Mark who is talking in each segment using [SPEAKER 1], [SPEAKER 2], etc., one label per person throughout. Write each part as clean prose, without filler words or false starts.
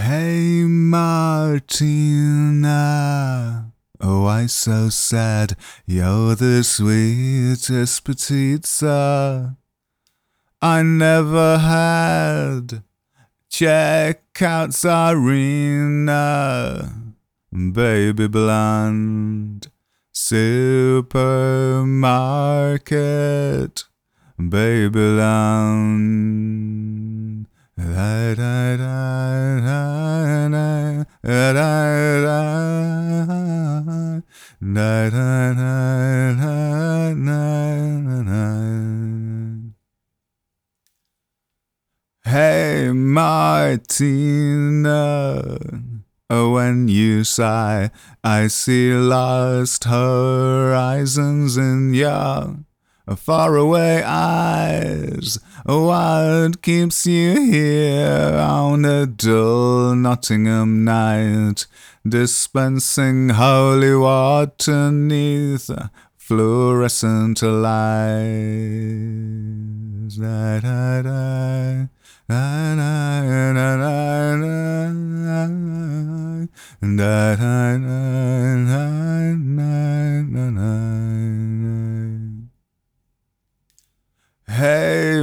[SPEAKER 1] Hey Martina, oh why so sad? You're the sweetest petizza I never had. Check out Tsarina, baby blonde, supermarket, baby blonde. Hey Martina, when you sigh, I see lost horizons in your faraway eyes. What keeps you here on a dull Nottingham night, dispensing holy water neath fluorescent lights? Da, da, da. Na na na na na na na na. Hey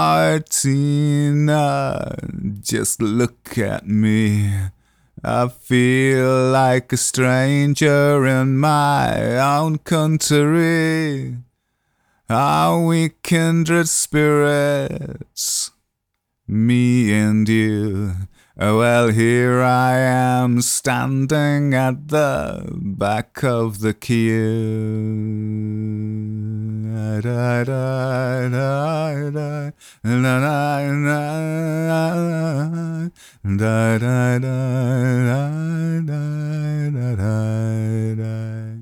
[SPEAKER 1] Martina, just look at me. I feel like a stranger in my own country. Are we kindred spirits? Me and you. Well, here I am standing at the back of the queue. Da, da, da, da, da, da, da, da.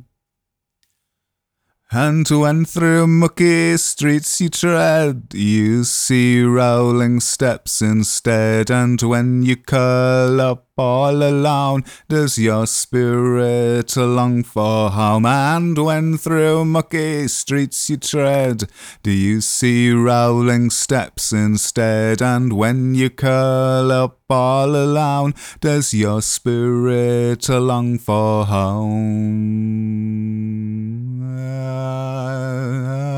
[SPEAKER 1] And when through mucky streets you tread, you see rolling steps instead. And when you curl up all alone, does your spirit long for home? And when through mucky streets you tread, do you see rolling steps instead? And when you curl up all alone, does your spirit long for home?